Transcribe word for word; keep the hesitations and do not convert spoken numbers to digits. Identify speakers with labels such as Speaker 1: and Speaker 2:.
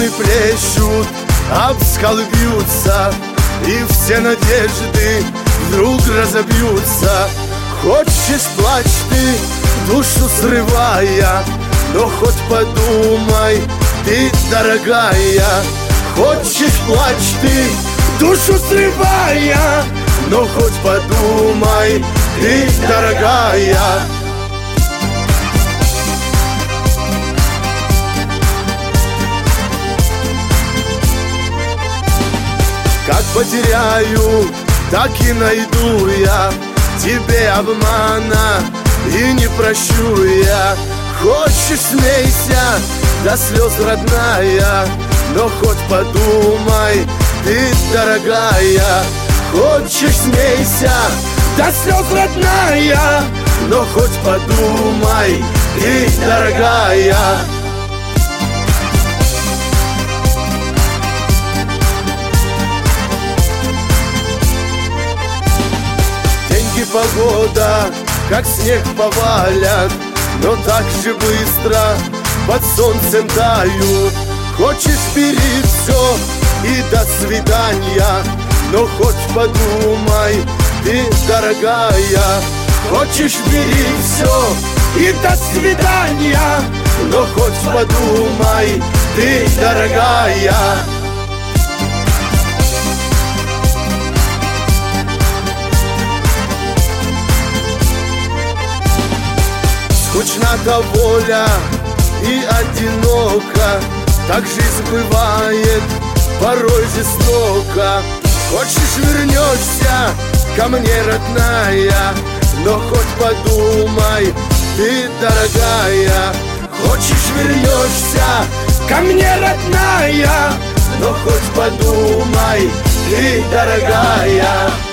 Speaker 1: волны плещут, об скалы бьются, и все надежды вдруг разобьются. Хочешь, плачь ты, душу срывая, но хоть подумай, ты дорогая. Хочешь, плачь ты, душу срывая, но хоть подумай, ты дорогая. Как потеряю, так и найду я тебе обмана и не прощу я. Хочешь, смейся до слез, родная, но хоть подумай, ты дорогая. Хочешь, смейся до слез, родная, но хоть подумай, ты дорогая. Погода, как снег повалят, но так же быстро под солнцем тают. Хочешь, бери все и до свидания, но хоть подумай, ты дорогая. Хочешь, бери все и до свидания, но хоть подумай, ты дорогая. Скучна-то воля и одиноко, так жизнь бывает порой жестоко. Хочешь, вернешься ко мне, родная, но хоть подумай, ты дорогая. Хочешь, вернешься ко мне, родная, но хоть подумай, ты дорогая.